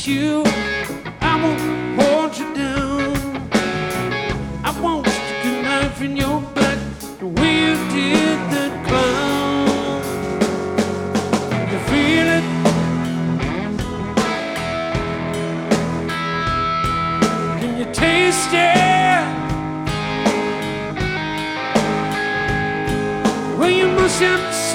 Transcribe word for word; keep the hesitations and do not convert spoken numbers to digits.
kiss you. I won't hold you down. I won't stick a knife in your back the way you did that clown. You feel it? Can you taste it? Well, you must have